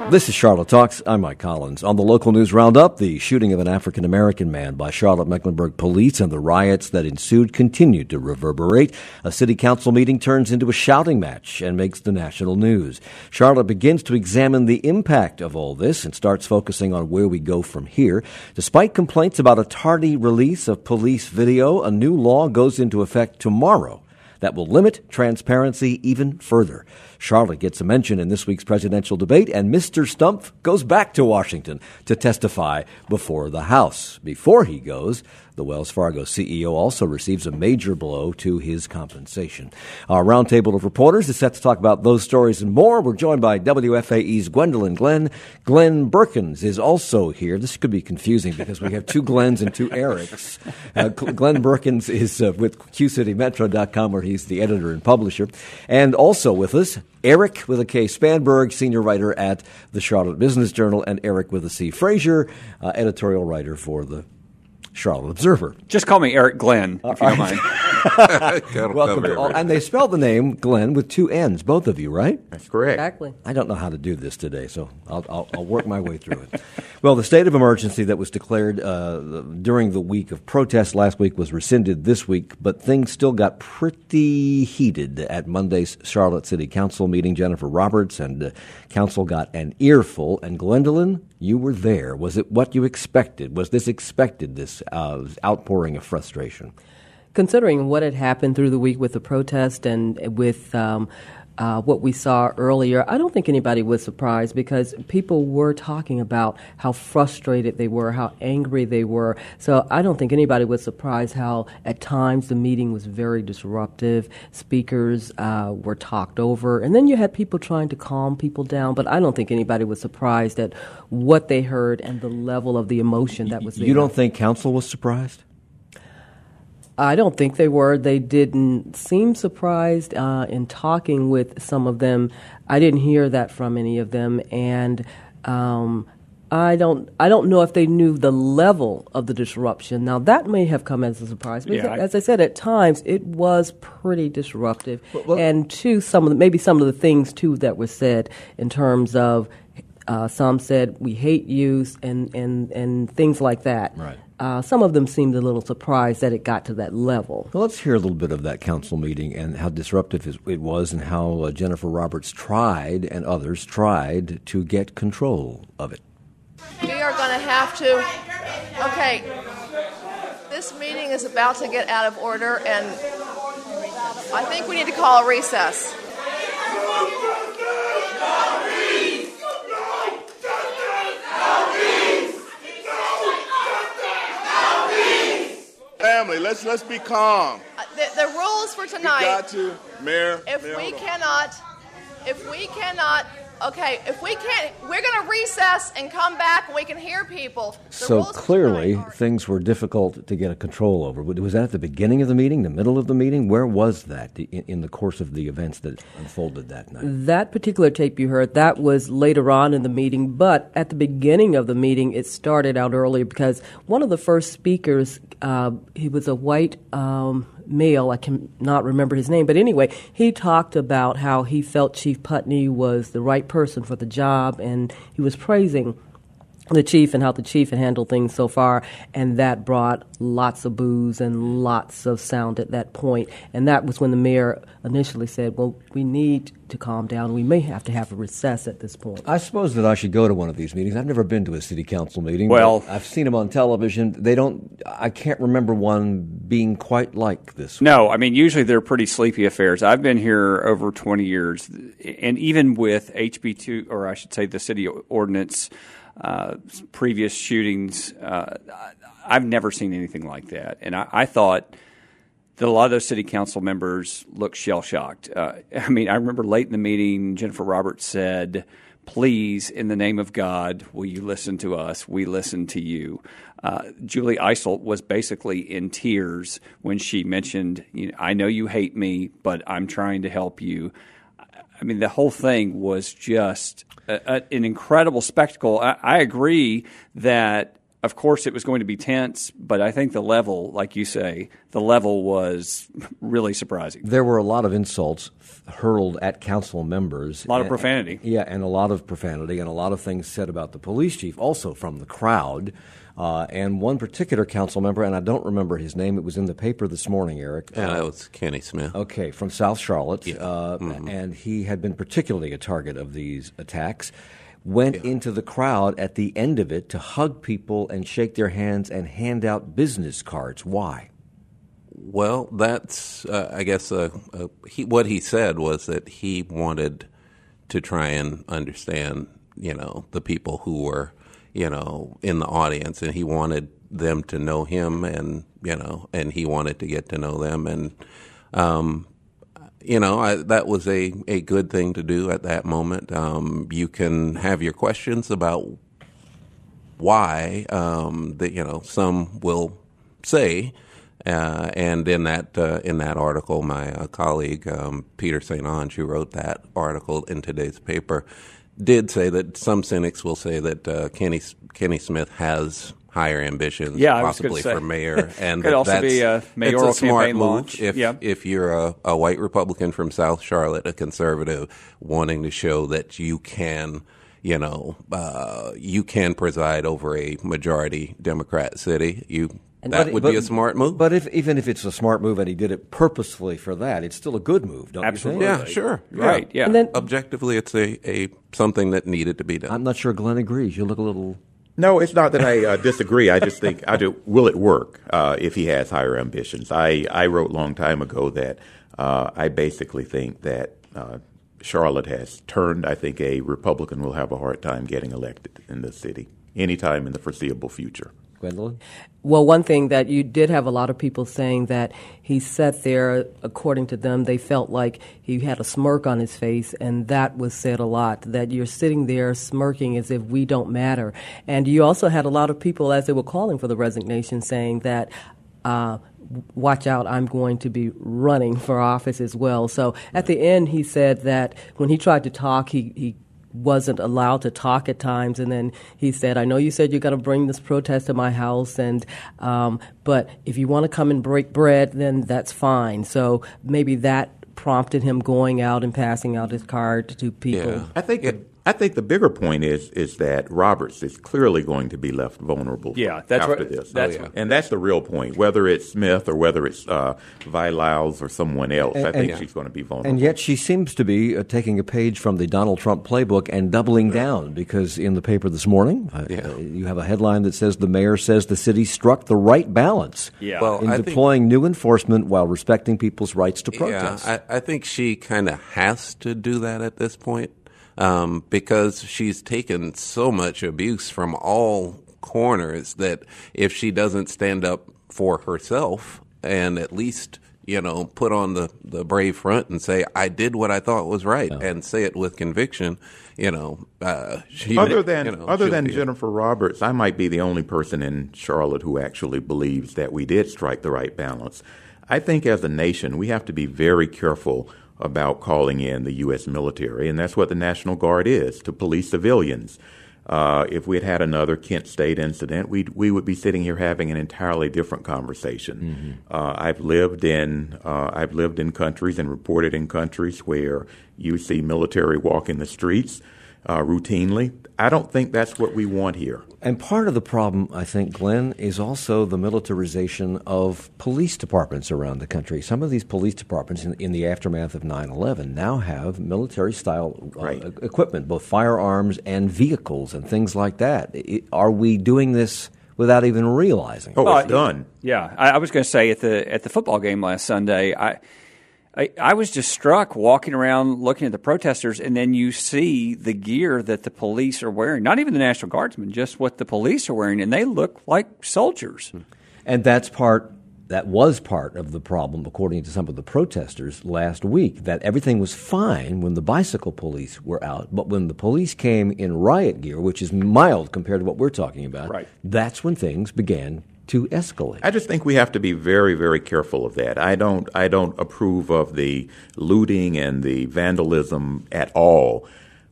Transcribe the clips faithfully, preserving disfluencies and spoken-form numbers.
This is Charlotte Talks. I'm Mike Collins. On the local news roundup, the shooting of an African-American man by Charlotte-Mecklenburg police and the riots that ensued continued to reverberate. A city council meeting turns into a shouting match and makes the national news. Charlotte begins to examine the impact of all this and starts focusing on where we go from here. Despite complaints about a tardy release of police video, a new law goes into effect tomorrow that will limit transparency even further. Charlotte gets a mention in this week's presidential debate, and Mister Stumpf goes back to Washington to testify before the House. Before he goes, the Wells Fargo C E O also receives a major blow to his compensation. Our roundtable of reporters is set to talk about those stories and more. We're joined by W F A E's Gwendolyn Glenn. Glenn Burkins is also here. This could be confusing because we have two Glens and two Erics. Uh, Glenn Burkins is uh, with Q City Metro dot com, where he's the editor and publisher. And also with us, Eric with a K Spanberg, senior writer at the Charlotte Business Journal, and Eric with a C Frazier, uh, editorial writer for the Charlotte Observer. Just call me Eric Glenn, if you don't mind. Welcome to all. And they spelled the name Glenn with two N's, both of you, right? That's correct. Exactly. I don't know how to do this today, so I'll, I'll, I'll work my way through it. Well, the state of emergency that was declared uh, during the week of protests last week was rescinded this week, but things still got pretty heated at Monday's Charlotte City Council meeting. Jennifer Roberts and uh, council got an earful, and Gwendolyn, you were there. Was it what you expected? Was this expected, this uh, outpouring of frustration? Considering what had happened through the week with the protest and with um, uh, what we saw earlier, I don't think anybody was surprised because people were talking about how frustrated they were, how angry they were. So I don't think anybody was surprised how at times the meeting was very disruptive. Speakers uh, were talked over. And then you had people trying to calm people down. But I don't think anybody was surprised at what they heard and the level of the emotion that was there. You don't think council was surprised? I don't think they were. They didn't seem surprised uh, in talking with some of them. I didn't hear that from any of them, and um, I don't. I don't know if they knew the level of the disruption. Now that may have come as a surprise. Because, Yeah, I, as I said, at times it was pretty disruptive, well, well, and to some of the, maybe some of the things too that were said in terms of uh, some said we hate you and and and things like that. Right. Uh, some of them seemed a little surprised that it got to that level. Well, let's hear a little bit of that council meeting and how disruptive it was and how uh, Jennifer Roberts tried and others tried to get control of it. We are going to have to, okay, this meeting is about to get out of order, and I think we need to call a recess. Family, let's let's be calm. Uh, the, the rules for tonight. We got to, Mayor. If Mayor, we hold on. cannot, if we cannot, okay, if we can't, we're going to recess and come back and we can hear people. The So rules for clearly tonight are- things were difficult to get a control over. Was that at the beginning of the meeting, the middle of the meeting? Where was that in, in the course of the events that unfolded that night? That particular tape you heard, that was later on in the meeting, but at the beginning of the meeting, it started out earlier because one of the first speakers, uh, he was a white um, male, I cannot remember his name, but anyway, he talked about how he felt Chief Putney was the right person for the job, and he was praising the chief and how the chief had handled things so far, and that brought lots of boos and lots of sound at that point. And that was when the mayor initially said, well, we need to calm down. We may have to have a recess at this point. I suppose that I should go to one of these meetings. I've never been to a city council meeting. Well- but I've seen them on television. They don't, I can't remember one being quite like this one. no, I mean, usually they're pretty sleepy affairs. I've been here over twenty years, and even with H B two, or I should say the city ordinance, uh, previous shootings, uh, I've never seen anything like that. And I, I thought that a lot of those city council members looked shell-shocked. Uh, I mean, I remember late in the meeting, Jennifer Roberts said, please, in the name of God, will you listen to us? We listen to you. Uh, Julie Eiselt was basically in tears when she mentioned, you know, I know you hate me, but I'm trying to help you. I mean, the whole thing was just a, a, an incredible spectacle. I, I agree that of course, it was going to be tense, but I think the level, like you say, the level was really surprising. There were a lot of insults hurled at council members. A lot of and, profanity. Yeah, and a lot of profanity and a lot of things said about the police chief, also from the crowd. Uh, and one particular council member, and I don't remember his name, it was in the paper this morning, Eric. Yeah, uh, that was Kenny Smith. Okay, from South Charlotte. Yeah. Uh, mm-hmm. And he had been particularly a target of these attacks. Went Yeah. into the crowd at the end of it to hug people and shake their hands and hand out business cards. Why? Well, that's, uh, I guess, uh, uh, he, what he said was that he wanted to try and understand, you know, the people who were, you know, in the audience, and he wanted them to know him, and, you know, and he wanted to get to know them. And, um, you know, I, that was a, a good thing to do at that moment. Um, you can have your questions about why, um, that, you know, some will say. Uh, and in that uh, in that article, my uh, colleague um, Peter Saint Onge, who wrote that article in today's paper, did say that some cynics will say that uh, Kenny Kenny Smith has higher ambitions, yeah, I was possibly say. for mayor, and could that also that's, be a mayoral it's a smart campaign move launch. if yeah. if you're a, a white Republican from South Charlotte, a conservative, wanting to show that you can. You know, uh, you can preside over a majority Democrat city. You And that but, would but, be a smart move. But if even if it's a smart move and he did it purposefully for that, it's still a good move, don't Absolutely. you think? Yeah, sure. Right, yeah. And then, Objectively, it's a, a something that needed to be done. I'm not sure Glenn agrees. You look a little... No, it's not that I uh, disagree. I just think, I do, will it work uh, if he has higher ambitions? I, I wrote a long time ago that uh, I basically think that uh, Charlotte has turned. I think a Republican will have a hard time getting elected in this city anytime in the foreseeable future. Gwendolyn? well, one thing that you did have a lot of people saying that he sat there, according to them, they felt like he had a smirk on his face, and that was said a lot, that you're sitting there smirking as if we don't matter. And you also had a lot of people, as they were calling for the resignation, saying that uh, watch out, I'm going to be running for office as well. So at the end, he said that when he tried to talk, he, he wasn't allowed to talk at times, and then he said, I know you said you're going to bring this protest to my house, and um, but if you want to come and break bread, then that's fine. So maybe that prompted him going out and passing out his card to people. Yeah. I think the, I think the bigger point is is that Roberts is clearly going to be left vulnerable Yeah, that's after what- this. that's Oh, yeah. what- And that's the real point. Whether it's Smith or whether it's uh, Vi Lyles or someone else, And- I think and- she's going to be vulnerable. And yet she seems to be uh, taking a page from the Donald Trump playbook and doubling down, because in the paper this morning, uh, Yeah. uh, you have a headline that says the mayor says the city struck the right balance Yeah. Well, in I think- deploying new enforcement while respecting people's rights to protest. Yeah, I, I think she kind of has to do that at this point um, because she's taken so much abuse from all corners that if she doesn't stand up for herself and at least, you know, put on the, the brave front and say, I did what I thought was right, and say it with conviction, you know, uh, she, Other than you know, other she'll than be- Jennifer Roberts, I might be the only person in Charlotte who actually believes that we did strike the right balance. I think as a nation, we have to be very careful about calling in the U S military, and that's what the National Guard is, to police civilians. Uh, if we had had another Kent State incident, we we would be sitting here having an entirely different conversation. Mm-hmm. Uh, I've lived in uh, I've lived in countries and reported in countries where you see military walking the streets uh, routinely. I don't think that's what we want here. And part of the problem, I think, Glenn, is also the militarization of police departments around the country. Some of these police departments in, in the aftermath of nine eleven now have military-style uh, Right. equipment, both firearms and vehicles and things like that. I- are we doing this without even realizing it? Oh, Well, it's done. Yeah, I, I was going to say at the at the football game last Sunday, I, I I was just struck walking around looking at the protesters, and then you see the gear that the police are wearing. Not even the National Guardsmen, just what the police are wearing, and they look like soldiers. And that's part, that was part of the problem, according to some of the protesters last week, that everything was fine when the bicycle police were out, but when the police came in riot gear, which is mild compared to what we're talking about, Right. that's when things began to escalate. I just think we have to be very, very careful of that. I don't, I don't approve of the looting and the vandalism at all,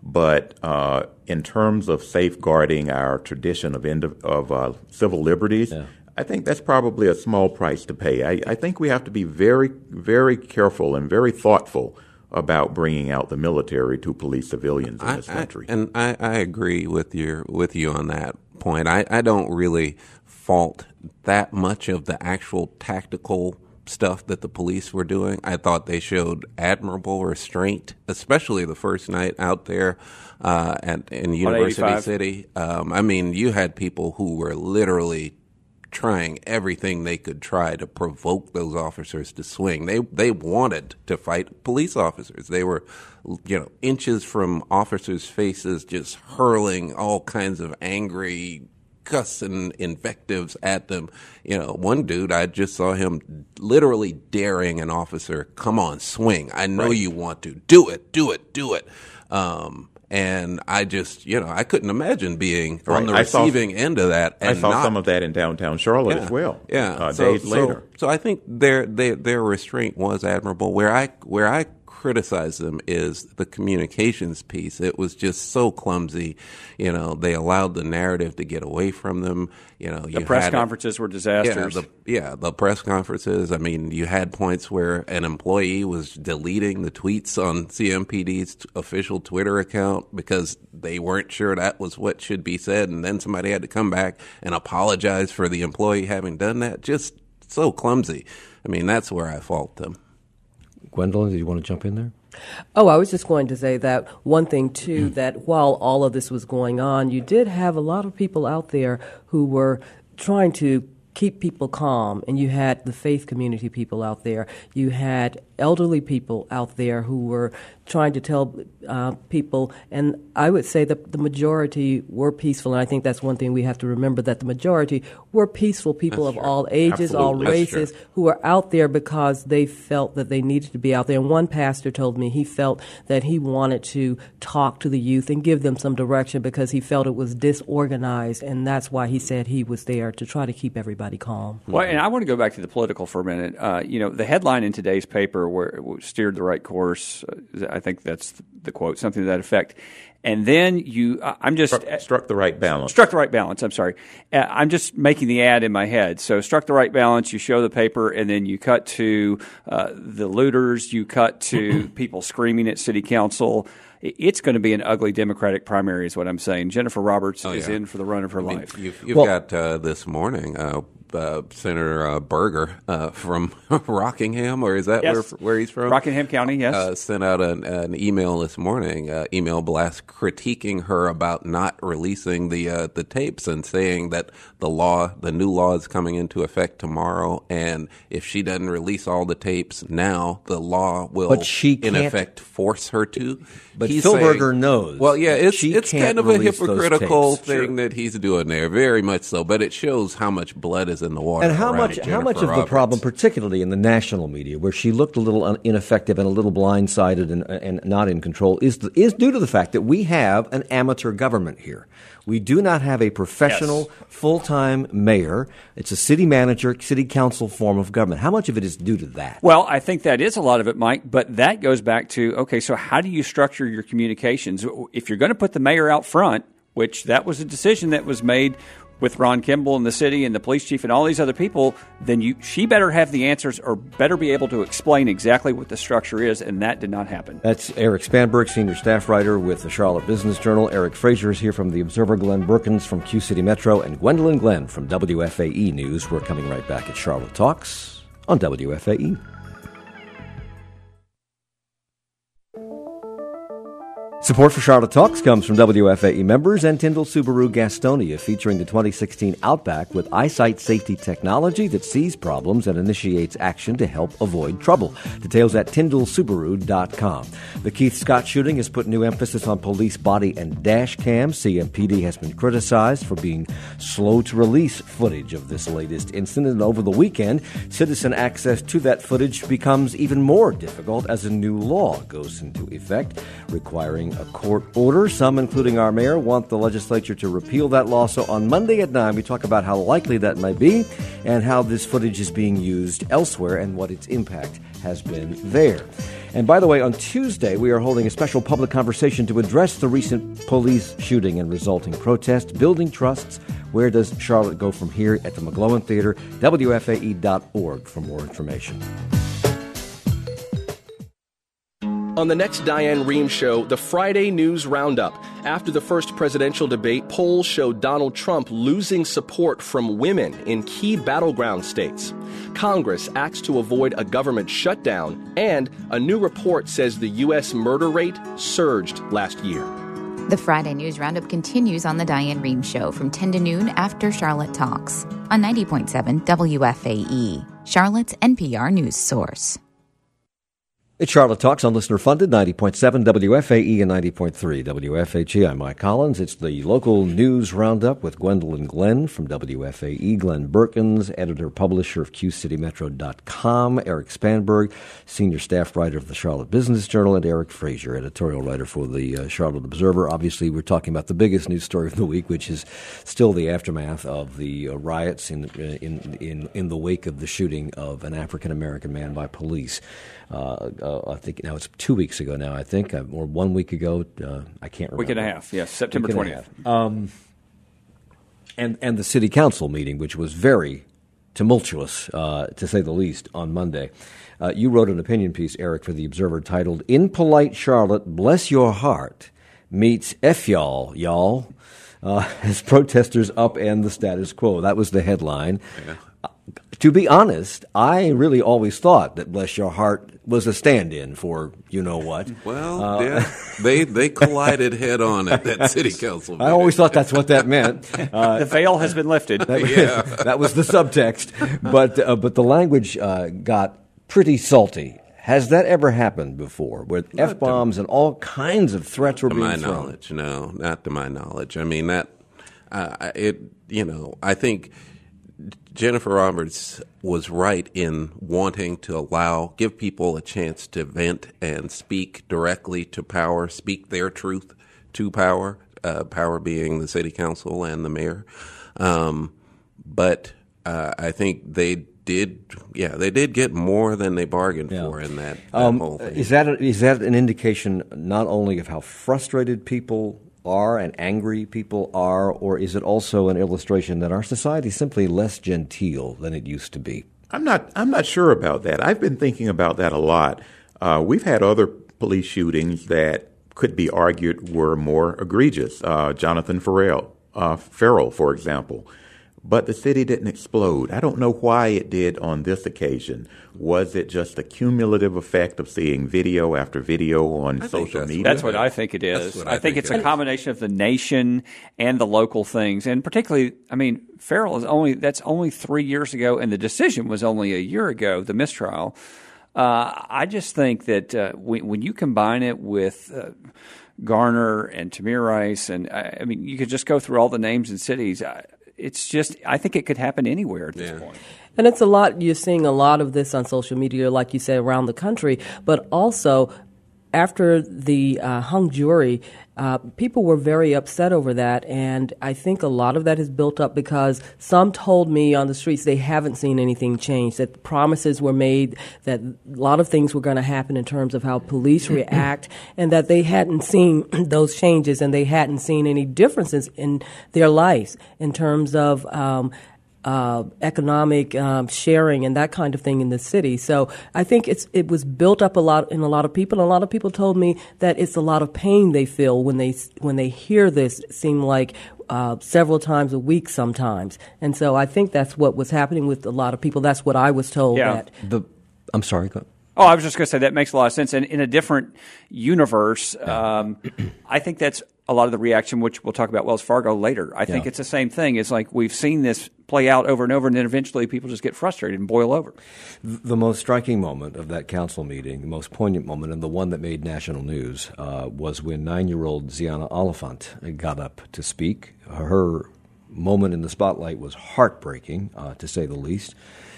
But uh, in terms of safeguarding our tradition of, ind- of uh, civil liberties, yeah. I think that's probably a small price to pay. I, I think we have to be very, very careful and very thoughtful about bringing out the military to police civilians in I, this country. I, and I, I agree with your with you on that point. I, I don't really fault that much of the actual tactical stuff that the police were doing. I thought they showed admirable restraint, especially the first night out there uh, at in University City. Um, I mean, you had people who were literally trying everything they could try to provoke those officers to swing. They they wanted to fight police officers. They were, you know, inches from officers' faces, just hurling all kinds of angry cuss and invectives at them. You know, one dude, I just saw him literally daring an officer, come on, swing. I know right. you want to. Do it, do it, do it. Um, and I just, you know, I couldn't imagine being right. on the I receiving saw, end of that. And I saw not, some of that in downtown Charlotte yeah, as well. Yeah, uh, so, days so, later. So I think their, their their restraint was admirable. Where I where I criticize them is the communications piece. It was just so clumsy. You know, they allowed the narrative to get away from them. You know, the you press had conferences it, were disasters. Yeah the, yeah, the press conferences. I mean, you had points where an employee was deleting the tweets on C M P D's t- official Twitter account because they weren't sure that was what should be said, and then somebody had to come back and apologize for the employee having done that. Just so clumsy. I mean, that's where I fault them. Gwendolyn, do you want to jump in there? Oh, I was just going to say that one thing, too, that while all of this was going on, you did have a lot of people out there who were trying to keep people calm, and you had the faith community people out there. You had elderly people out there who were trying to tell uh, people, and I would say that the majority were peaceful, and I think that's one thing we have to remember, that the majority were peaceful people that's of true. all ages, Absolutely. all That's races, true. who were out there because they felt that they needed to be out there. And one pastor told me he felt that he wanted to talk to the youth and give them some direction because he felt it was disorganized, and that's why he said he was there to try to keep everybody calm. Well, and I want to go back to the political for a minute. Uh, you know, the headline in today's paper where it steered the right course, uh, I think that's the quote, something to that effect. And then you, uh, I'm just... Struck, struck the right balance. Struck the right balance, I'm sorry. Uh, I'm just making the ad in my head. So struck the right balance, you show the paper, and then you cut to uh, the looters, you cut to people screaming at city council. It's going to be an ugly Democratic primary is what I'm saying. Jennifer Roberts oh, is yeah. in for the run of her I mean, life. You've, you've well, got uh, this morning uh, uh, Senator uh, Berger uh, from Rockingham, or is that yes. where where he's from? Rockingham County, yes. Uh, sent out an, an email this morning, uh, email blast critiquing her about not releasing the uh, the tapes and saying that the law, the new law is coming into effect tomorrow, and if she doesn't release all the tapes now, the law will, But she in can't- effect, force her to. But He's Phil saying- Berger knows. Well, yeah, it's she it's can't kind of a release those hypocritical tapes. thing Sure. that he's doing there, very much so. But it shows how much blood is in the water. And how around much Jennifer how much of the Roberts. problem, particularly in the national media, where she looked a little un- ineffective and a little blindsided and, and not in control, is the, is due to the fact that we have an amateur government here. We do not have a professional, Yes. full-time mayor. It's a city manager, city council form of government. How much of it is due to that? Well, I think that is a lot of it, Mike, but that goes back to, okay, so how do you structure your communications? If you're going to put the mayor out front, which that was a decision that was made with Ron Kimball and the city and the police chief and all these other people, then you she better have the answers or better be able to explain exactly what the structure is, and that did not happen. That's Eric Spanberg, senior staff writer with the Charlotte Business Journal. Eric Fraser is here from the Observer. Glenn Brookins from Q City Metro. And Gwendolyn Glenn from W F A E News. We're coming right back at Charlotte Talks on W F A E. Support for Charlotte Talks comes from W F A E members and Tyndall Subaru Gastonia, featuring the twenty sixteen Outback with eyesight safety technology that sees problems and initiates action to help avoid trouble. Details at tyndall subaru dot com. The Keith Scott shooting has put new emphasis on police body and dash cams. C M P D has been criticized for being slow to release footage of this latest incident, and over the weekend, citizen access to that footage becomes even more difficult as a new law goes into effect, requiring a court order. Some, including our mayor, want the legislature to repeal that law. So on Monday at nine, we talk about how likely that might be and how this footage is being used elsewhere and what its impact has been there. And by the way, on Tuesday, we are holding a special public conversation to address the recent police shooting and resulting protest, building trusts. Where does Charlotte go from here at the McGlowan Theater? W F A E dot org for more information. On the next Diane Rehm Show, the Friday News Roundup. After the first presidential debate, polls showed Donald Trump losing support from women in key battleground states. Congress acts to avoid a government shutdown, and a new report says the U S murder rate surged last year. The Friday News Roundup continues on the Diane Rehm Show from ten to noon after Charlotte Talks on ninety point seven W F A E, Charlotte's N P R news source. It's Charlotte Talks on listener-funded, ninety point seven W F A E and ninety point three W F H E. I'm Mike Collins. It's the local news roundup with Gwendolyn Glenn from W F A E, Glenn Berkins, editor-publisher of Q City Metro dot com, Eric Spanberg, senior staff writer of the Charlotte Business Journal, and Eric Frazier, editorial writer for the uh, Charlotte Observer. Obviously, we're talking about the biggest news story of the week, which is still the aftermath of the uh, riots in, in, in, in the wake of the shooting of an African-American man by police. Uh, uh, I think now it's two weeks ago now, I think, uh, or one week ago. Uh, I can't remember. Week and a half, yes, September twentieth. Um, and, and the city council meeting, which was very tumultuous, uh, to say the least, on Monday. Uh, you wrote an opinion piece, Eric, for The Observer titled, "In Polite Charlotte, Bless Your Heart Meets F Y'all, Y'all," uh, as protesters upend the status quo. That was the headline. Yeah. To be honest, I really always thought that Bless Your Heart was a stand-in for you-know-what. Well, uh, yeah, they they collided head-on at that city council meeting. I always thought that's what that meant. Uh, the veil has been lifted. That, yeah. that was the subtext. But, uh, but the language uh, got pretty salty. Has that ever happened before, where not F-bombs to, and all kinds of threats were being thrown? To my knowledge, no, not to my knowledge. I mean, that, uh, it, you know, I think Jennifer Roberts was right in wanting to allow, give people a chance to vent and speak directly to power, speak their truth to power, uh, power being the city council and the mayor. Um, but uh, I think they did, yeah, they did get more than they bargained yeah. for in that, that um, whole thing. Is that, a, is that an indication not only of how frustrated people are and angry people are, or is it also an illustration that our society is simply less genteel than it used to be? I'm not I'm not sure about that. I've been thinking about that a lot. Uh, we've had other police shootings that could be argued were more egregious. Uh, Jonathan Farrell, uh, Farrell, for example. But the city didn't explode. I don't know why it did on this occasion. Was it just a cumulative effect of seeing video after video on I social that's media? That's what I think it is. I, I think, think it's it a combination of the nation and the local things. And particularly, I mean, Farrell is only, that's only three years ago, and the decision was only a year ago, the mistrial. Uh, I just think that uh, when, when you combine it with uh, Garner and Tamir Rice, and I, I mean, you could just go through all the names and cities. I, It's just, I think it could happen anywhere at this yeah. point. And it's a lot, you're seeing a lot of this on social media, like you say, around the country. But also, after the uh, hung jury, uh, people were very upset over that. And I think a lot of that is built up because some told me on the streets they haven't seen anything change, that promises were made, that a lot of things were going to happen in terms of how police react, and that they hadn't seen those changes and they hadn't seen any differences in their lives in terms of um, Uh, economic um, sharing and that kind of thing in the city. So I think it's it was built up a lot in a lot of people. And a lot of people told me that it's a lot of pain they feel when they when they hear this. It seemed like uh, several times a week sometimes. And so I think that's what was happening with a lot of people. That's what I was told. Yeah. That the I'm sorry. Go Oh, I was just going to say that makes a lot of sense. And in a different universe, um, I think that's a lot of the reaction, which we'll talk about Wells Fargo later. I think yeah. it's the same thing. It's like we've seen this play out over and over, and then eventually people just get frustrated and boil over. The most striking moment of that council meeting, the most poignant moment, and the one that made national news, uh, was when nine-year-old Ziana Oliphant got up to speak. Her moment in the spotlight was heartbreaking, uh, to say the least.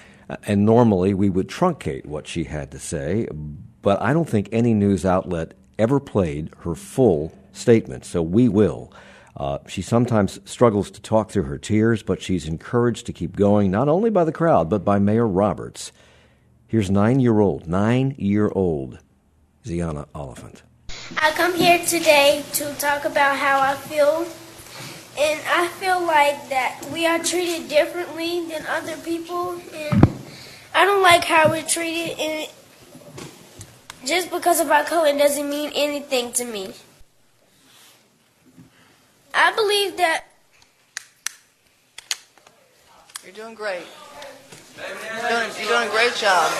And normally we would truncate what she had to say, but I don't think any news outlet ever played her full statement, so we will. Uh, she sometimes struggles to talk through her tears, but she's encouraged to keep going, not only by the crowd, but by Mayor Roberts. Here's nine-year-old, nine-year-old Ziana Oliphant. I come here today to talk about how I feel, and I feel like that we are treated differently than other people, and I don't like how we're treated, and just because of our color doesn't mean anything to me. I believe that You're doing great. You're doing, you're doing a great job.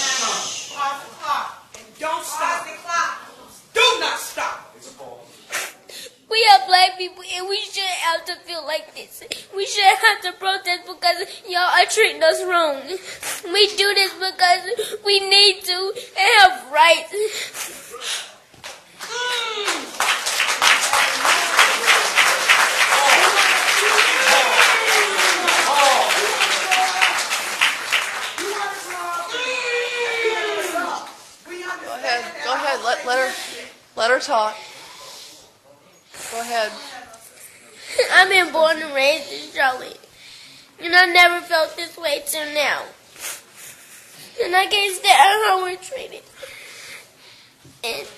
Don't stop. Do not stop. we are black people and we shouldn't have to feel like this. We shouldn't have to protest because y'all are treating us wrong. We do this because we need to and have rights. Go ahead, let, let her let her talk. Go ahead. I've been born and raised in Charlotte, and I never felt this way till now. And I can't stand how we're treated. And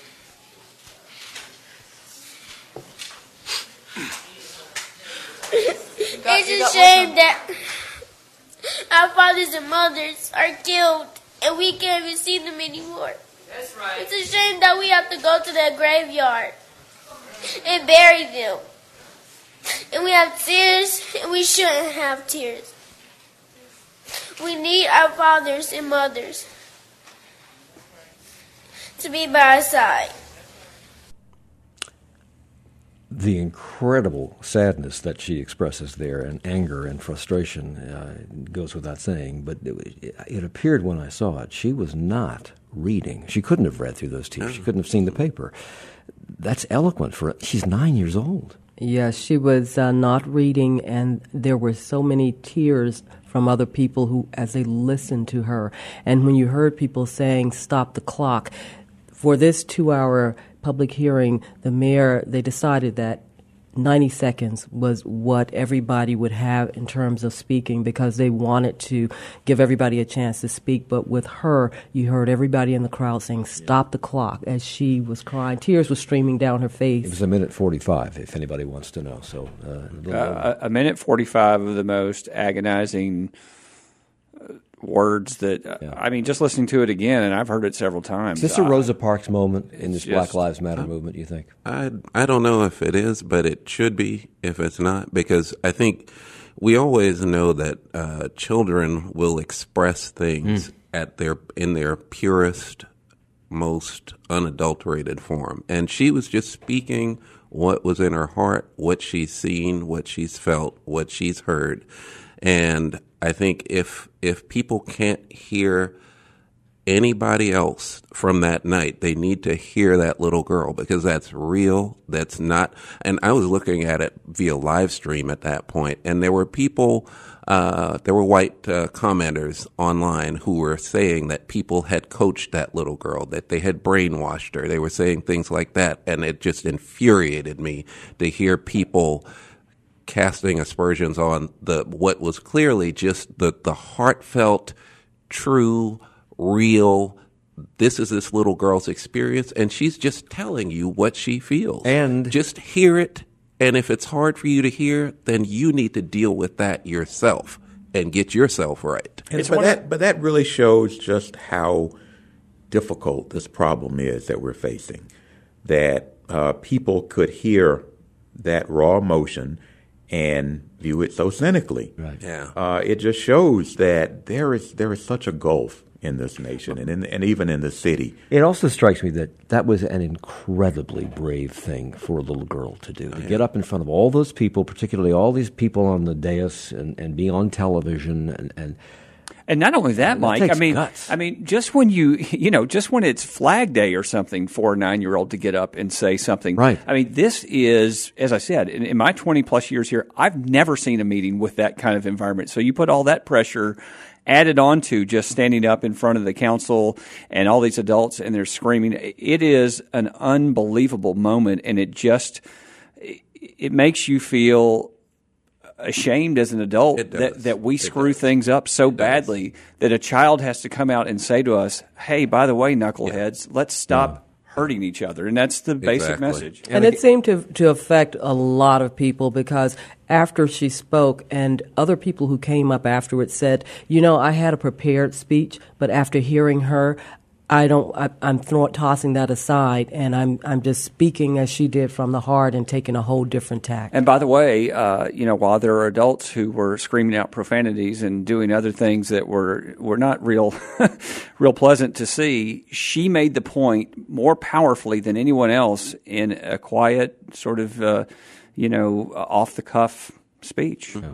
got, it's a shame that our fathers and mothers are killed, and we can't even see them anymore. That's right. It's a shame that we have to go to the graveyard and bury them. And we have tears, and we shouldn't have tears. We need our fathers and mothers to be by our side. The incredible sadness that she expresses there, and anger and frustration, uh, goes without saying, but it, it appeared when I saw it, she was not reading. She couldn't have read through those tears. She couldn't have seen the paper. That's eloquent for she's nine years old. Yes, she was uh, not reading, and there were so many tears from other people who, as they listened to her. And when you heard people saying, "Stop the clock," for this two-hour public hearing, the mayor, they decided that ninety seconds was what everybody would have in terms of speaking, because they wanted to give everybody a chance to speak. But with her, you heard everybody in the crowd saying, "Stop the clock," as she was crying. Tears were streaming down her face. It was a minute forty-five, if anybody wants to know. So uh, uh, a minute forty-five of the most agonizing uh, words that, uh, yeah. I mean, just listening to it again, and I've heard it several times. Is this a uh, Rosa Parks moment in this just, Black Lives Matter uh, movement, you think? I, I don't know if it is, but it should be if it's not, because I think we always know that uh, children will express things mm. at their in their purest, most unadulterated form. And she was just speaking what was in her heart, what she's seen, what she's felt, what she's heard. And I think if if people can't hear anybody else from that night, they need to hear that little girl, because that's real. That's not. And I was looking at it via live stream at that point, and there were people, uh, there were white uh, commenters online who were saying that people had coached that little girl, that they had brainwashed her. They were saying things like that, and it just infuriated me to hear people casting aspersions on the what was clearly just the, the heartfelt, true, real, this is this little girl's experience, and she's just telling you what she feels. And just hear it, and if it's hard for you to hear, then you need to deal with that yourself and get yourself right. And but, that, but that really shows just how difficult this problem is that we're facing, that uh, people could hear that raw emotion and view it so cynically. Right. Yeah. Uh, it just shows that there is there is such a gulf in this nation and in, and even in the city. It also strikes me that that was an incredibly brave thing for a little girl to do, to oh, yeah. get up in front of all those people, particularly all these people on the dais, and, and be on television and. and And not only that, that Mike, I mean, guts. I mean, just when you, you know, just when it's Flag Day or something for a nine-year-old to get up and say something. Right. I mean, this is, as I said, in, in my twenty-plus years here, I've never seen a meeting with that kind of environment. So you put all that pressure added on to just standing up in front of the council and all these adults and they're screaming. It is an unbelievable moment, and it just, it makes you feel ashamed as an adult that, that we screw things up so badly that a child has to come out and say to us, "Hey, by the way, knuckleheads, yeah. let's stop hurting each other, and that's the basic Exactly. message. And it seemed to to affect a lot of people because after she spoke and other people who came up afterwards said, you know, I had a prepared speech, but after hearing her, I don't. I, I'm throw, tossing that aside, and I'm I'm just speaking as she did from the heart and taking a whole different tack. And by the way, uh, you know, while there are adults who were screaming out profanities and doing other things that were were not real, real pleasant to see, she made the point more powerfully than anyone else in a quiet, sort of, uh, you know, off the cuff speech. Yeah.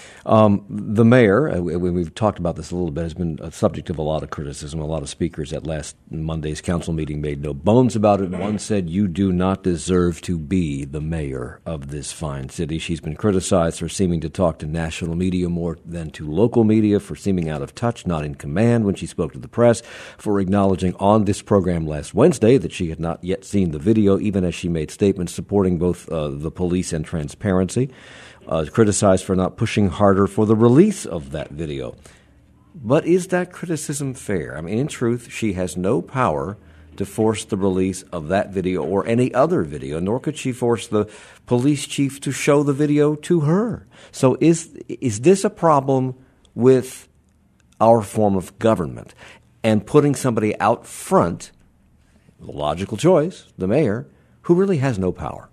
Um, the mayor, uh, we, we've talked about this a little bit, has been a subject of a lot of criticism. A lot of speakers at last Monday's council meeting made no bones about it. One said, you do not deserve to be the mayor of this fine city. She's been criticized for seeming to talk to national media more than to local media, for seeming out of touch, not in command when she spoke to the press, for acknowledging on this program last Wednesday that she had not yet seen the video, even as she made statements supporting both uh, the police and transparency. Uh, criticized for not pushing harder for the release of that video. But is that criticism fair? I mean, in truth, she has no power to force the release of that video or any other video, nor could she force the police chief to show the video to her. So is is this a problem with our form of government? And putting somebody out front, the logical choice, the mayor, who really has no power?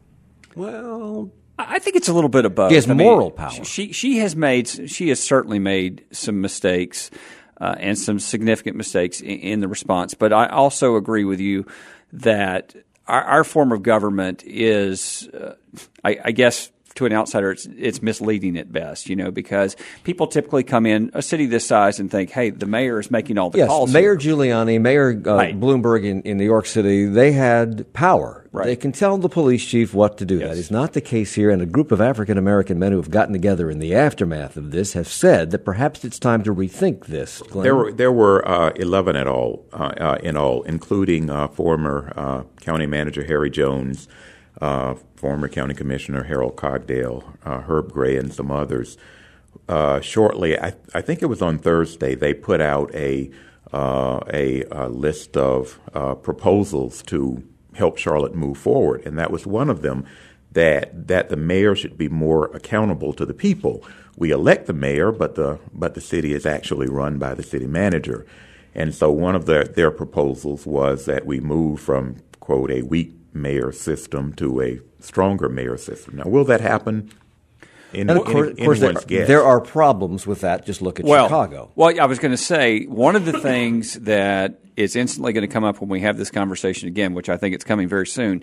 Well, I think it's a little bit of both. He has I mean, moral power. She she has made she has certainly made some mistakes uh, and some significant mistakes in, in the response. But I also agree with you that our, our form of government is, uh, I, I guess, to an outsider, it's it's misleading at best, you know, because people typically come in a city this size and think, hey, the mayor is making all the yes, calls. Mayor here. Giuliani, Mayor uh, Right. Bloomberg in, in New York City, they had power. Right. They can tell the police chief what to do. Yes. That is not the case here, and a group of African-American men who have gotten together in the aftermath of this have said that perhaps it's time to rethink this. Glenn? There were there were uh, eleven at all uh, uh, in all, including uh, former uh, County Manager Harry Jones, uh, former County Commissioner Harold Cogdale, uh, Herb Gray, and some others. Uh, shortly, I, I think it was on Thursday, they put out a uh, a, a list of uh, proposals to help Charlotte move forward, and that was one of them. That that the mayor should be more accountable to the people. We elect the mayor, but the but the city is actually run by the city manager, and so one of their their proposals was that we move from, quote, a weak mayor system to a stronger mayor system. Now, will that happen? In, And of course, in, of course there, guess. there are problems with that. Just look at well, Chicago. Well, I was going to say, one of the things that is instantly going to come up when we have this conversation again, which I think it's coming very soon,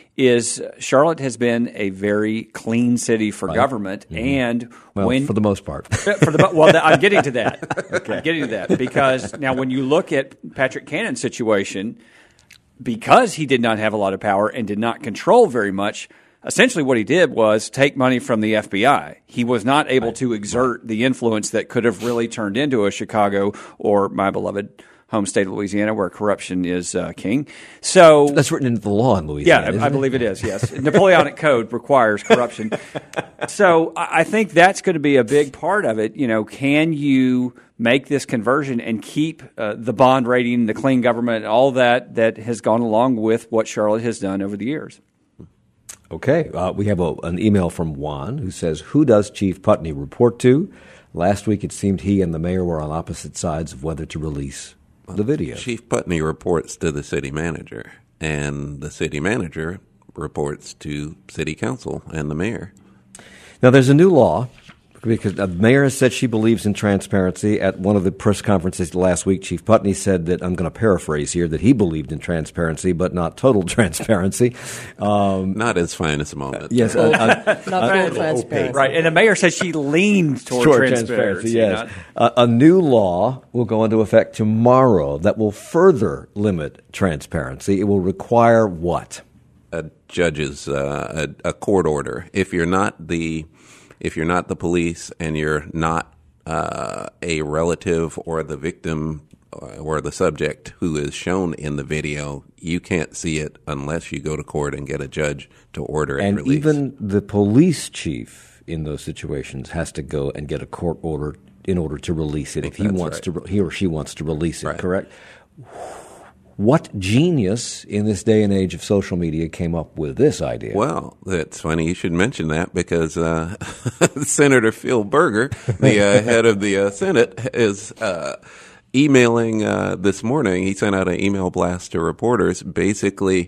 is Charlotte has been a very clean city for Right. government, Mm-hmm. and Well, when for the most part. for the well, th- I'm getting to that. Okay. I'm getting to that because now when you look at Patrick Cannon's situation, because he did not have a lot of power and did not control very much, essentially what he did was take money from the F B I. He was not able to exert the influence that could have really turned into a Chicago or my beloved home state of Louisiana, where corruption is uh, king. So That's written into the law in Louisiana. yeah, isn't I it? believe it is, yes. Napoleonic Code requires corruption. So I I think that's going to be a big part of it. You know, can you make this conversion and keep uh, the bond rating, the clean government, all that that has gone along with what Charlotte has done over the years? Okay, uh, we have a, an email from Juan who says, who does Chief Putney report to? Last week it seemed he and the mayor were on opposite sides of whether to release the video. Chief Putney reports to the city manager, and the city manager reports to city council and the mayor. Now, there's a new law, because the mayor has said she believes in transparency. At one of the press conferences last week, Chief Putney said that, I'm going to paraphrase here, that he believed in transparency, but not total transparency. Um, Not his finest moment. yes. Uh, uh, Not very transparent. Right, and the mayor said she leaned toward Toward transparency. yes. not- Uh, a new law will go into effect tomorrow that will further limit transparency. It will require what? A judge's uh, a, a court order. If you're not the if you're not the police and you're not uh, a relative or the victim or the subject who is shown in the video, you can't see it unless you go to court and get a judge to order it And released. even the police chief in those situations has to go and get a court order in order to release it if he That's wants right. to, re- he or she wants to release it. Right. Correct? What genius in this day and age of social media came up with this idea? Well, that's funny you should mention that because uh, Senator Phil Berger, the uh, head of the uh, Senate, is uh, emailing uh, this morning. He sent out an email blast to reporters basically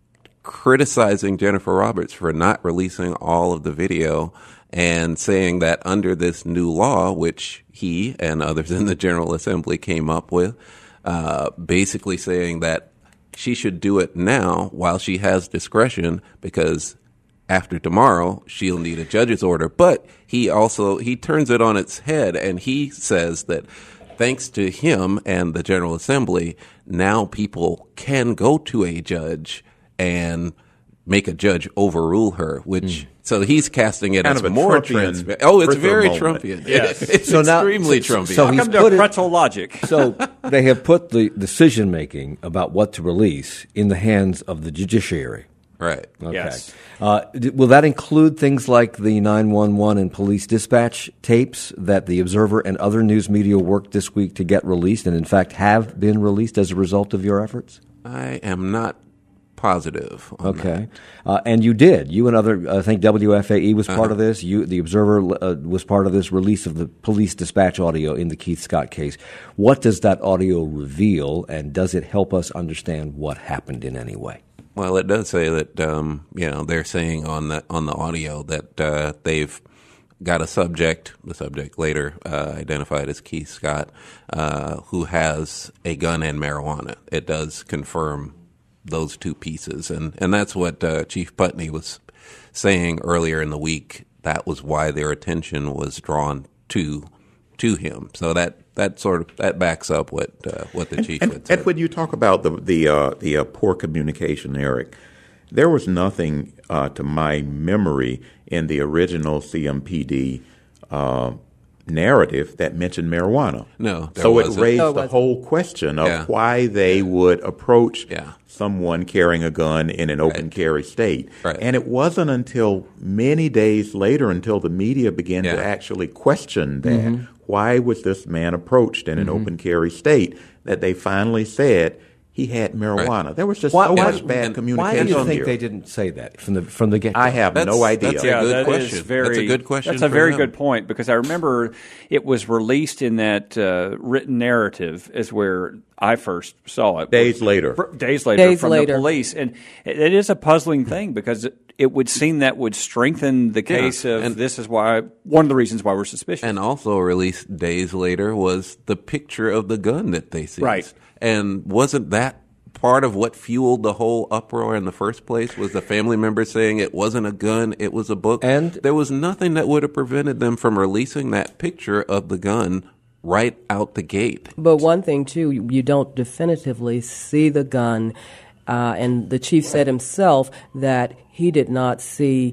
criticizing Jennifer Roberts for not releasing all of the video and saying that under this new law, which he and others in the General Assembly came up with, Uh, basically saying that she should do it now while she has discretion because after tomorrow she'll need a judge's order. But he also, he turns it on its head and he says that thanks to him and the General Assembly, now people can go to a judge and make a judge overrule her, which mm. so he's casting it kind as of more transparent. Oh, it's very moment. Trumpian. Yes. It's so now, extremely so, Trumpian. So I'll he's come to put a it, pretzel logic. So they have put the decision making about what to release in the hands of the judiciary. Right. Okay. Yes. Uh, d- will that include things like the nine one one and police dispatch tapes that the Observer and other news media worked this week to get released and, in fact, have been released as a result of your efforts? I am not positive on okay. that. Uh, and you did. You and other, I think W F A E was part Uh-huh. of this. You, the Observer uh, was part of this release of the police dispatch audio in the Keith Scott case. What does that audio reveal, and does it help us understand what happened in any way? Well, it does say that um, you know they're saying on the on the audio that uh, they've got a subject, the subject later uh, identified as Keith Scott, uh, who has a gun and marijuana. It does confirm those two pieces, and and that's what uh, Chief Putney was saying earlier in the week. That was why their attention was drawn to to him. So that that sort of that backs up what uh, what the and, chief and, had said. And when you talk about the the uh, the uh, poor communication, Eric, there was nothing uh, to my memory in the original C M P D uh, narrative that mentioned marijuana. No, there so wasn't. it raised No, it the wasn't. whole question of Yeah. why they would approach Yeah. someone carrying a gun in an open Right. carry state. Right. And it wasn't until many days later, until the media began Yeah. to actually question that, Mm-hmm. why was this man approached in an Mm-hmm. open carry state, that they finally said he had marijuana. Right. There was just Why- so why- much bad and communication Why do you think here. they didn't say that from the from the get-go? I have That's- no idea. that's a Yeah, good that question. is very, That's a good question That's a for very them. good point because I remember it was released in that uh, written narrative is where I first saw it. Days later. Fr- Days later Days from later. the police. And it, it is a puzzling thing because it, it would seem that would strengthen the case Yeah, of and- this is why one of the reasons why we're suspicious. And also released days later was the picture of the gun that they seized. Right. And wasn't that part of what fueled the whole uproar in the first place was the family member saying it wasn't a gun, it was a book. And there was nothing that would have prevented them from releasing that picture of the gun right out the gate. But one thing, too, you you don't definitively see the gun. Uh, and the chief said himself that he did not see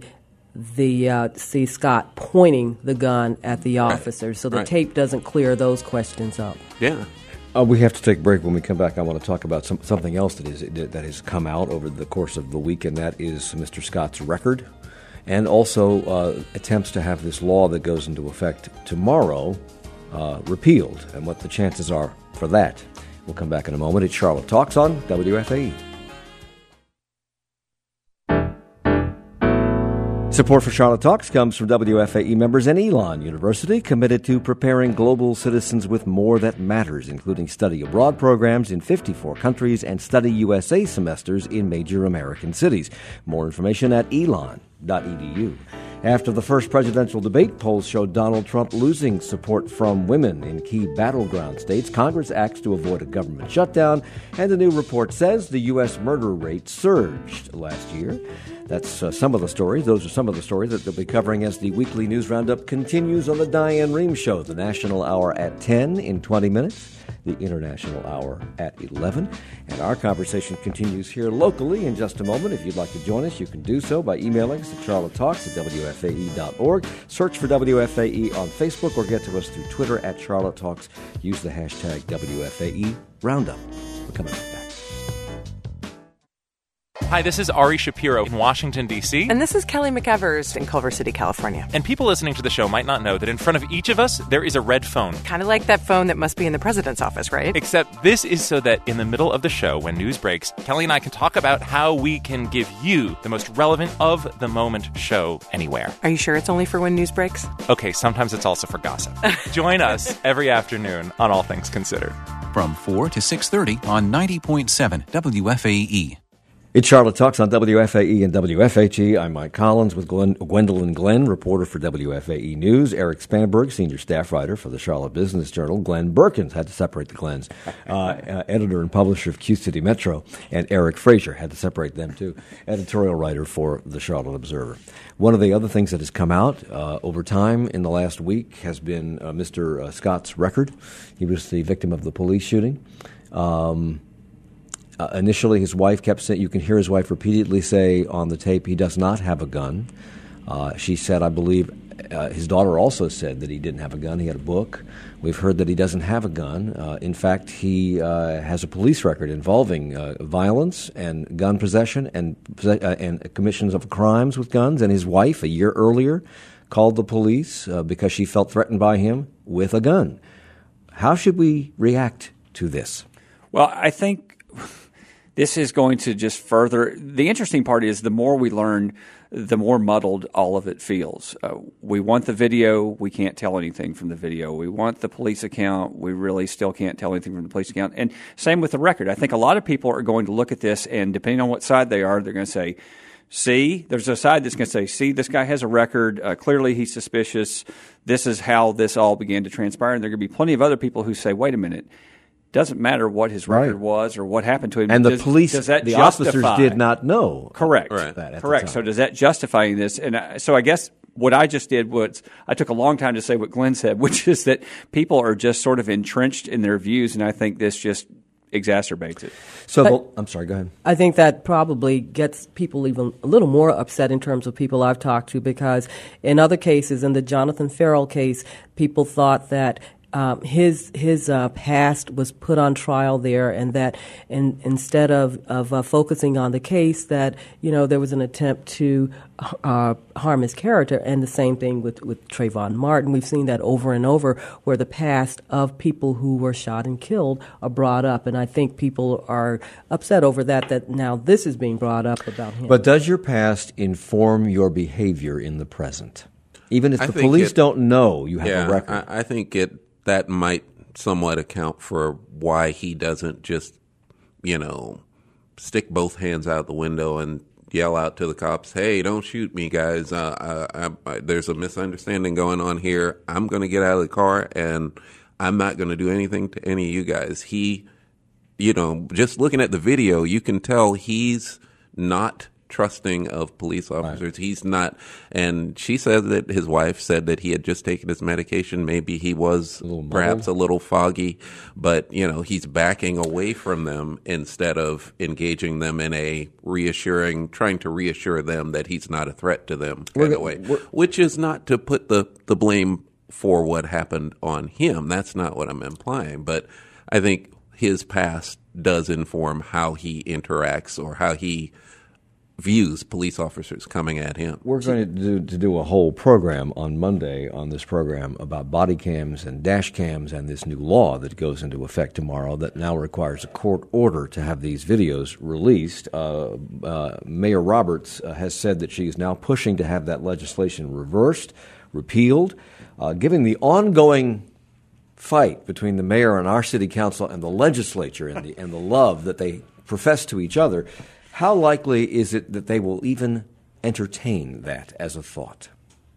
the uh, see Scott pointing the gun at the officer. So the Right. tape doesn't clear those questions up. Yeah. Uh, we have to take a break. When we come back, I want to talk about some, something else that is that has come out over the course of the week, and that is Mister Scott's record, and also uh, attempts to have this law that goes into effect tomorrow uh, repealed, and what the chances are for that. We'll come back in a moment. It's Charlotte Talks on W F A E. Support for Charlotte Talks comes from W F A E members and Elon University, committed to preparing global citizens with more that matters, including study abroad programs in fifty-four countries and study U S A semesters in major American cities. More information at elon dot e d u. After the first presidential debate, polls showed Donald Trump losing support from women in key battleground states. Congress acts to avoid a government shutdown, and a new report says the U S murder rate surged last year. That's uh, some of the stories. Those are some of the stories that they'll be covering as the weekly news roundup continues on the Diane Rehm Show. The national hour at ten in twenty minutes, the international hour at eleven. And our conversation continues here locally in just a moment. If you'd like to join us, you can do so by emailing us at charlotte talks at w f a e dot org. Search for W F A E on Facebook or get to us through Twitter at Charlotte Talks. Use the hashtag W F A E Roundup. We're coming right back. Hi, this is Ari Shapiro in Washington, D C And this is Kelly McEvers in Culver City, California. And people listening to the show might not know that in front of each of us, there is a red phone. Kind of like that phone that must be in the president's office, right? Except this is so that in the middle of the show, when news breaks, Kelly and I can talk about how we can give you the most relevant of-the-moment show anywhere. Are you sure it's only for when news breaks? Okay, sometimes it's also for gossip. Join us every afternoon on All Things Considered. From four to six thirty on ninety point seven W F A E. It's Charlotte Talks on W F A E and W F H E. I'm Mike Collins with Glenn, Gwendolyn Glenn, reporter for W F A E News. Eric Spanberg, senior staff writer for the Charlotte Business Journal. Glenn Berkins, had to separate the Glens, uh, uh, editor and publisher of Q City Metro. And Eric Frazier, had to separate them too, editorial writer for the Charlotte Observer. One of the other things that has come out uh, over time in the last week has been uh, Mister Uh, Scott's record. He was the victim of the police shooting. Um... Uh, initially, his wife kept saying, you can hear his wife repeatedly say on the tape, he does not have a gun. Uh, she said, I believe, uh, his daughter also said that he didn't have a gun. He had a book. We've heard that he doesn't have a gun. Uh, in fact, he uh, has a police record involving uh, violence and gun possession and, uh, and commissions of crimes with guns. And his wife, a year earlier, called the police uh, because she felt threatened by him with a gun. How should we react to this? Well, I think this is going to just further – the interesting part is the more we learn, the more muddled all of it feels. Uh, we want the video. We can't tell anything from the video. We want the police account. We really still can't tell anything from the police account. And same with the record. I think a lot of people are going to look at this, and depending on what side they are, they're going to say, see, there's a side that's going to say, see, this guy has a record. Uh, clearly he's suspicious. This is how this all began to transpire. And there are going to be plenty of other people who say, wait a minute. Doesn't matter what his record right. was or what happened to him. And the does, police, does that the justify, officers did not know. Correct. Right. That Correct. So does that justify this? And I, so I guess what I just did was I took a long time to say what Glenn said, which is that people are just sort of entrenched in their views, and I think this just exacerbates it. So but, well, I'm sorry, go ahead. I think that probably gets people even a little more upset in terms of people I've talked to, because in other cases, in the Jonathan Ferrell case, people thought that Um, his his uh, past was put on trial there, and that in, instead of of uh, focusing on the case, that you know there was an attempt to uh, harm his character. And the same thing with with Trayvon Martin. We've seen that over and over, where the past of people who were shot and killed are brought up, and I think people are upset over that. That now this is being brought up about him. But does your past inform your behavior in the present, even if I the police it, don't know you have yeah, a record? I, I think it. That might somewhat account for why he doesn't just, you know, stick both hands out the window and yell out to the cops, hey, don't shoot me, guys. Uh, I, I, I, there's a misunderstanding going on here. I'm going to get out of the car, and I'm not going to do anything to any of you guys. He, you know, just looking at the video, you can tell he's not trusting of police officers. Right. He's not, and she said that his wife said that he had just taken his medication. Maybe he was a perhaps a little foggy, but you know, he's backing away from them instead of engaging them in a reassuring, trying to reassure them that he's not a threat to them kind of way, which is not to put the, the blame for what happened on him. That's not what I'm implying, but I think his past does inform how he interacts or how he views police officers coming at him. We're going to do, to do a whole program on Monday on this program about body cams and dash cams and this new law that goes into effect tomorrow that now requires a court order to have these videos released. Uh, uh, Mayor Roberts uh, has said that she is now pushing to have that legislation reversed, repealed, uh, given the ongoing fight between the mayor and our city council and the legislature and the, and the love that they profess to each other. How likely is it that they will even entertain that as a thought?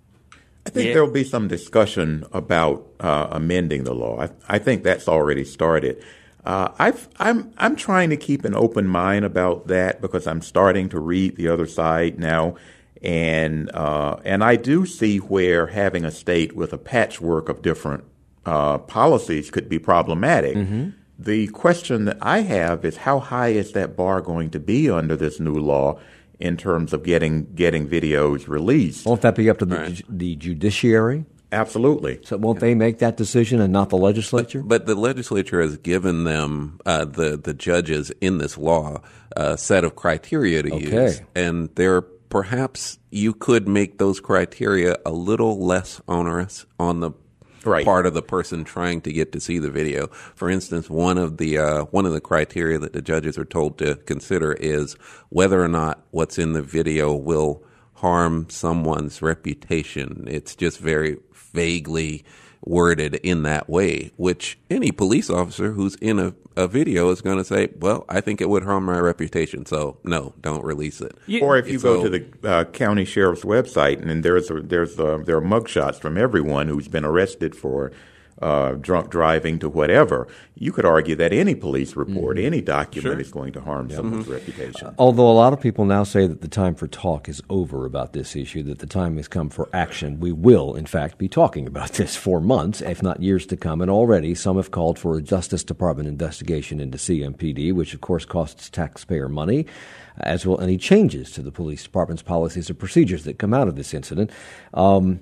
I think yeah. there will be some discussion about uh, amending the law. I, I think that's already started. Uh, I've, I'm I'm trying to keep an open mind about that because I'm starting to read the other side now, and uh, and I do see where having a state with a patchwork of different uh, policies could be problematic. Mm-hmm. The question that I have is how high is that bar going to be under this new law in terms of getting getting videos released? Won't that be up to the, right. the judiciary? Absolutely. So won't they make that decision and not the legislature? But, but the legislature has given them, uh, the, the judges in this law, a set of criteria to Okay. use. And there perhaps you could make those criteria a little less onerous on the right. part of the person trying to get to see the video. For instance, one of the uh, one of the criteria that the judges are told to consider is whether or not what's in the video will harm someone's reputation. It's just very vaguely worded in that way, which any police officer who's in a, a video is going to say, well, I think it would harm my reputation, so no, don't release it. Yeah. Or if you so, go to the uh, county sheriff's website, and there's a, there's a, there are mugshots from everyone who's been arrested for uh, drunk driving to whatever, you could argue that any police report, mm-hmm. any document sure. is going to harm someone's mm-hmm. reputation. Uh, although a lot of people now say that the time for talk is over about this issue, that the time has come for action. We will, in fact, be talking about this for months, if not years to come. And already some have called for a Justice Department investigation into C M P D, which of course costs taxpayer money, as well any changes to the police department's policies or procedures that come out of this incident. Um,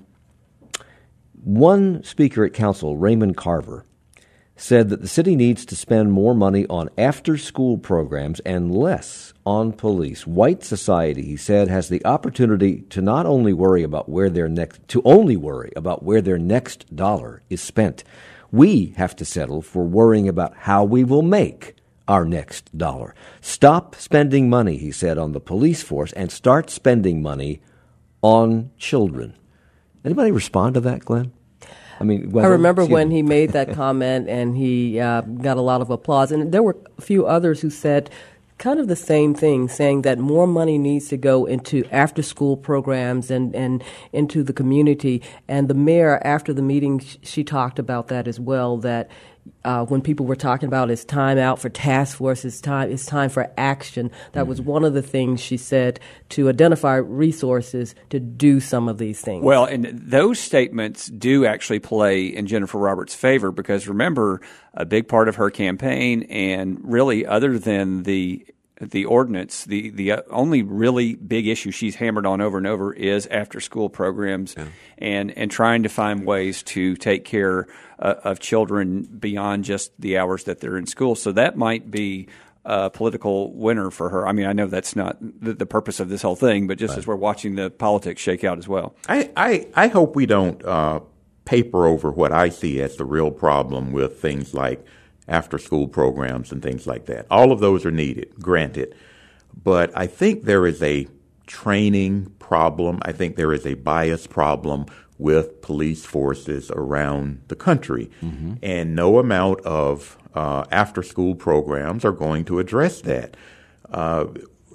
One speaker at council, Raymond Carver, said that the city needs to spend more money on after-school programs and less on police. White society, he said, has the opportunity to not only worry about where their next to only worry about where their next dollar is spent. We have to settle for worrying about how we will make our next dollar. Stop spending money, he said, on the police force and start spending money on children. Anybody respond to that, Glenn? I mean, I remember when he made that comment, and he uh, got a lot of applause. And there were a few others who said kind of the same thing, saying that more money needs to go into after-school programs and, and into the community. And the mayor, after the meeting, sh- she talked about that as well, that Uh, when people were talking about it's time out for task force, it's time, it's time for action. That mm-hmm. was one of the things she said, to identify resources to do some of these things. Well, and those statements do actually play in Jennifer Roberts' favor, because remember, a big part of her campaign, and really other than the the ordinance, the, the only really big issue she's hammered on over and over is after-school programs yeah. and, and trying to find ways to take care uh, of children beyond just the hours that they're in school. So that might be a political winner for her. I mean, I know that's not the, the purpose of this whole thing, but just right. as we're watching the politics shake out as well. I, I, I hope we don't uh, paper over what I see as the real problem with things like after-school programs and things like that. All of those are needed, granted. But I think there is a training problem. I think there is a bias problem with police forces around the country. Mm-hmm. And no amount of uh, after-school programs are going to address that. Uh,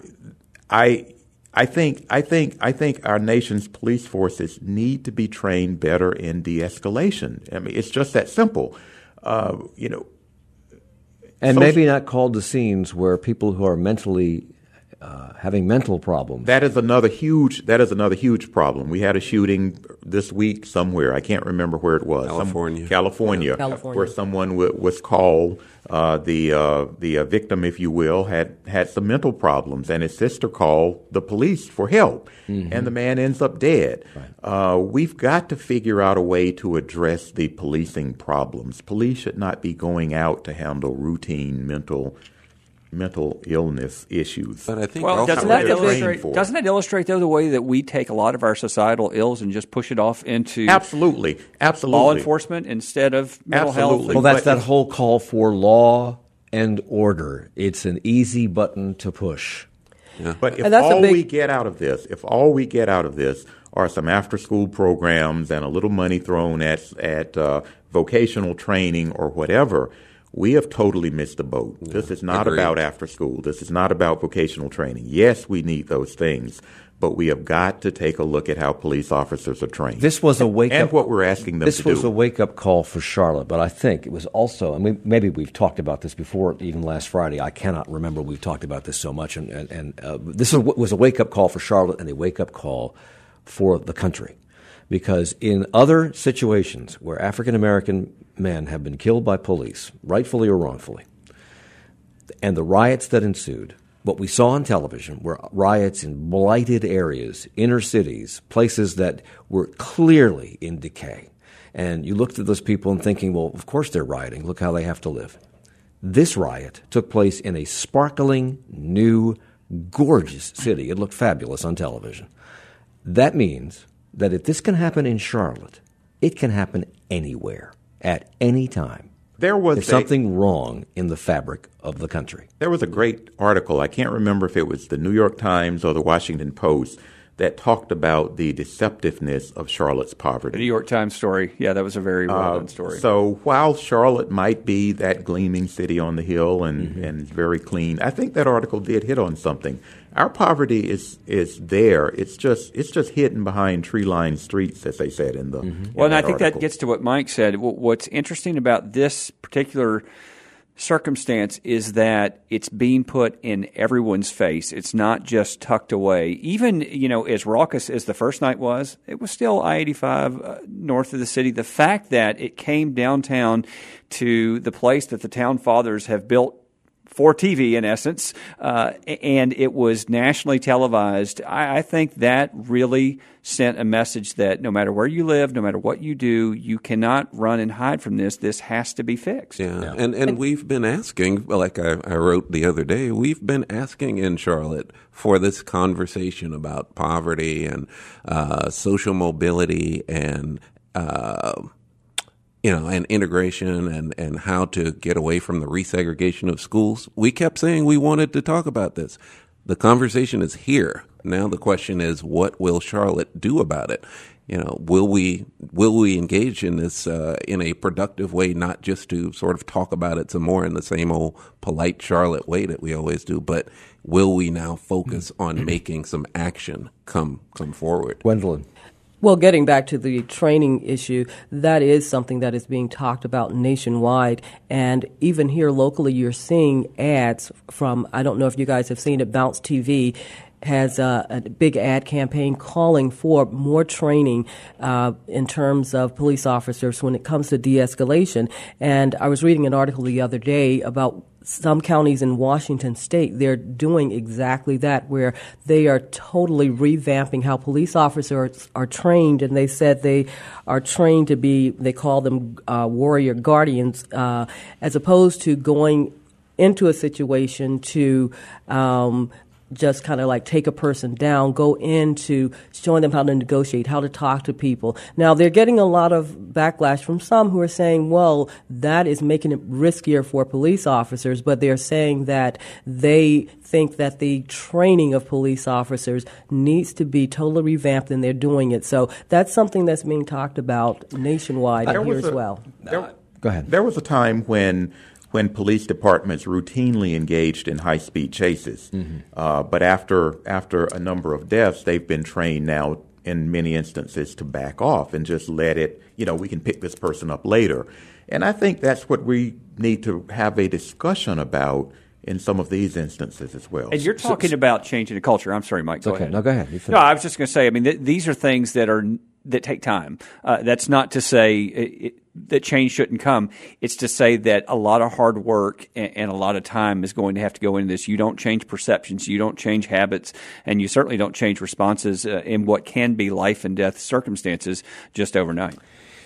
I I think I think I think our nation's police forces need to be trained better in de-escalation. I mean, it's just that simple. Uh, you know, And maybe not called to scenes where people who are mentally uh, having mental problems. That is another huge. That is another huge problem. We had a shooting this week somewhere. I can't remember where it was. California, Some, California, yeah. California, where someone w- was called. Uh, the uh, the uh, victim, if you will, had had some mental problems, and his sister called the police for help, mm-hmm. and the man ends up dead. Right. Uh, we've got to figure out a way to address the policing problems. Police should not be going out to handle routine mental mental illness issues. But I think well, also doesn't that, illustrate, doesn't that illustrate, though, the way that we take a lot of our societal ills and just push it off into absolutely, absolutely law enforcement instead of mental absolutely. health? Well, that's that whole call for law and order. It's an easy button to push. Yeah. But if all big... we get out of this, if all we get out of this are some after-school programs and a little money thrown at at uh, vocational training or whatever, we have totally missed the boat. Yeah, this is not agreed. about after school. This is not about vocational training. Yes, we need those things, but we have got to take a look at how police officers are trained. This was a wake and up, what we're asking them this to do. This was a wake-up call for Charlotte, but I think it was also, and we, maybe we've talked about this before, even last Friday. I cannot remember we've talked about this so much. And, and, and uh, this was a wake-up call for Charlotte and a wake-up call for the country. Because in other situations where African-American men have been killed by police, rightfully or wrongfully, and the riots that ensued, what we saw on television were riots in blighted areas, inner cities, places that were clearly in decay. And you looked at those people and thinking, well, of course they're rioting. Look how they have to live. This riot took place in a sparkling, new, gorgeous city. It looked fabulous on television. That means that if this can happen in Charlotte, it can happen anywhere, at any time. There was There's a, something wrong in the fabric of the country. There was a great article, I can't remember if it was the New York Times or the Washington Post, that talked about the deceptiveness of Charlotte's poverty. The New York Times story. Yeah, that was a very relevant uh, story. So while Charlotte might be that gleaming city on the hill and, mm-hmm. and very clean, I think that article did hit on something. Our poverty is is there. It's just it's just hidden behind tree-lined streets, as they said in the mm-hmm. in Well, and I think article. that gets to what Mike said. What's interesting about this particular circumstance is that it's being put in everyone's face. It's not just tucked away. Even, you know, as raucous as the first night was, it was still I eighty-five uh, north of the city. The fact that it came downtown to the place that the town fathers have built for T V, in essence, uh, and it was nationally televised, I, I think that really sent a message that no matter where you live, no matter what you do, you cannot run and hide from this. This has to be fixed. Yeah, yeah. And, and we've been asking, like I, I wrote the other day, we've been asking in Charlotte for this conversation about poverty and uh, social mobility and uh you know, and integration and, and how to get away from the resegregation of schools. We kept saying we wanted to talk about this. The conversation is here. Now the question is, what will Charlotte do about it? You know, will we will we engage in this uh, in a productive way, not just to sort of talk about it some more in the same old polite Charlotte way that we always do, but will we now focus on making some action come come forward? Gwendolyn. Well, getting back to the training issue, that is something that is being talked about nationwide. And even here locally, you're seeing ads from, I don't know if you guys have seen it, Bounce T V has a, a big ad campaign calling for more training uh, in terms of police officers when it comes to de-escalation. And I was reading an article the other day about some counties in Washington state, they're doing exactly that, where they are totally revamping how police officers are trained. And they said they are trained to be, they call them uh, warrior guardians, uh, as opposed to going into a situation to um, just kind of like take a person down, go into showing them how to negotiate, how to talk to people. Now, they're getting a lot of backlash from some who are saying, well, that is making it riskier for police officers, but they're saying that they think that the training of police officers needs to be totally revamped, and they're doing it. So that's something that's being talked about nationwide There here was as a- well. There, Go ahead. There was a time when when police departments routinely engaged in high-speed chases. Mm-hmm. Uh, but after after a number of deaths, they've been trained now in many instances to back off and just let it, you know, we can pick this person up later. And I think that's what we need to have a discussion about in some of these instances as well. And you're talking so, about changing the culture. I'm sorry, Mike. Go okay. ahead. No, go ahead. You no, I was just going to say, I mean, th- these are things that are that take time. Uh, that's not to say it, it, that change shouldn't come. It's to say that a lot of hard work and, and a lot of time is going to have to go into this. You don't change perceptions, you don't change habits, and you certainly don't change responses uh, in what can be life and death circumstances just overnight.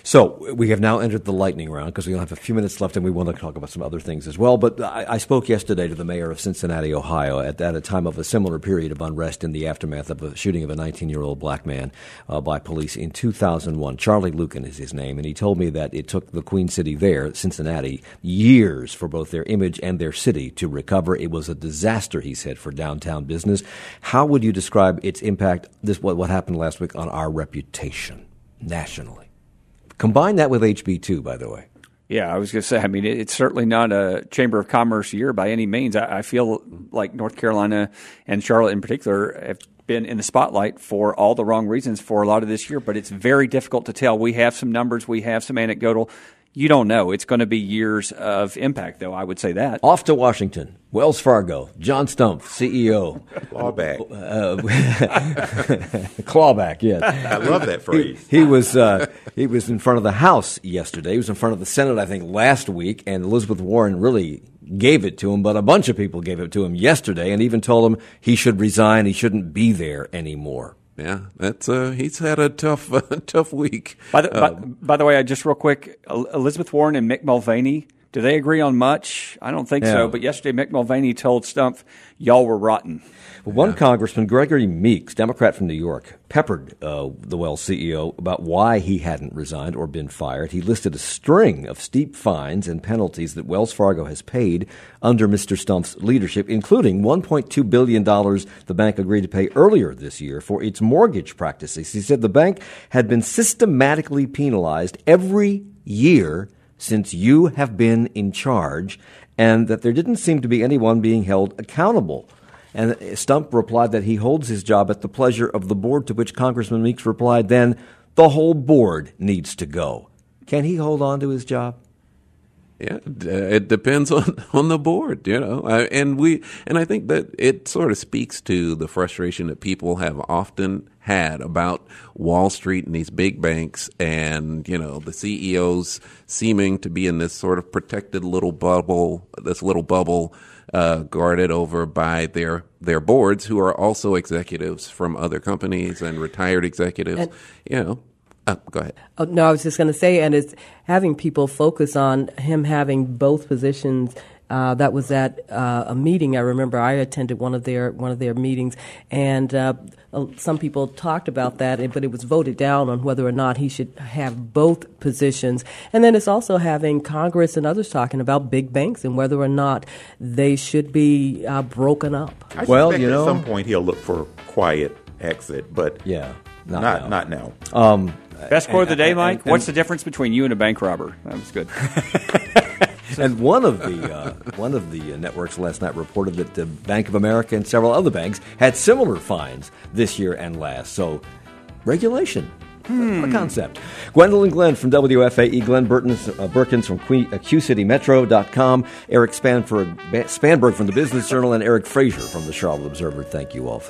So we have now entered the lightning round because we only have a few minutes left and we want to talk about some other things as well. But I, I spoke yesterday to the mayor of Cincinnati, Ohio, at, at a time of a similar period of unrest in the aftermath of a shooting of a nineteen-year-old black man uh, by police in two thousand one. Charlie Lucan is his name, and he told me that it took the Queen City there, Cincinnati, years for both their image and their city to recover. It was a disaster, he said, for downtown business. How would you describe its impact, this what, what happened last week, on our reputation nationally? Combine that with H B two, by the way. Yeah, I was going to say, I mean, it's certainly not a Chamber of Commerce year by any means. I, I feel like North Carolina and Charlotte in particular have been in the spotlight for all the wrong reasons for a lot of this year, but it's very difficult to tell. We have some numbers, we have some anecdotal. You don't know. It's going to be years of impact, though, I would say that. Off to Washington. Wells Fargo. John Stumpf, C E O. Clawback. Uh, clawback, yes. I love that phrase. He, he was uh, he was in front of the House yesterday. He was in front of the Senate, I think, last week, and Elizabeth Warren really gave it to him, but a bunch of people gave it to him yesterday and even told him he should resign. He shouldn't be there anymore. Yeah, that's uh, he's had a tough, uh, tough week. By the, uh, by, by the way, just real quick, Elizabeth Warren and Mick Mulvaney, do they agree on much? I don't think yeah. so. But yesterday, Mick Mulvaney told Stumpf, "Y'all were rotten." Well, one yeah. Congressman, Gregory Meeks, Democrat from New York, peppered uh, the Wells C E O about why he hadn't resigned or been fired. He listed a string of steep fines and penalties that Wells Fargo has paid under Mister Stumpf's leadership, including one point two billion dollars the bank agreed to pay earlier this year for its mortgage practices. He said the bank had been systematically penalized every year since you have been in charge, and that there didn't seem to be anyone being held accountable. And Stumpf replied that he holds his job at the pleasure of the board, to which Congressman Meeks replied then, the whole board needs to go. Can he hold on to his job? Yeah, it depends on, on the board, you know, and we and I think that it sort of speaks to the frustration that people have often had about Wall Street and these big banks, and you know the C E Os seeming to be in this sort of protected little bubble, this little bubble uh, guarded over by their their boards, who are also executives from other companies and retired executives, and, you know. Uh, go ahead. Oh, no, I was just going to say, and it's having people focus on him having both positions. Uh, that was at uh, a meeting. I remember I attended one of their one of their meetings, and uh, some people talked about that, but it was voted down on whether or not he should have both positions. And then it's also having Congress and others talking about big banks and whether or not they should be uh, broken up. I well, suspect you know, at some point he'll look for a quiet exit, but yeah, not not now. Not now. Um, Best quote of the day, and, Mike? and, and, What's the difference between you and a bank robber? That was good. And one of the uh, one of the uh, networks last night reported that the Bank of America and several other banks had similar fines this year and last. So, regulation, hmm. a concept. Gwendolyn Glenn from W F A E, Glenn Burtons, uh, Berkins from Q City Metro dot com, Eric Spanberg, Spanberg from the Business Journal, and Eric Frazier from the Charlotte Observer. Thank you all for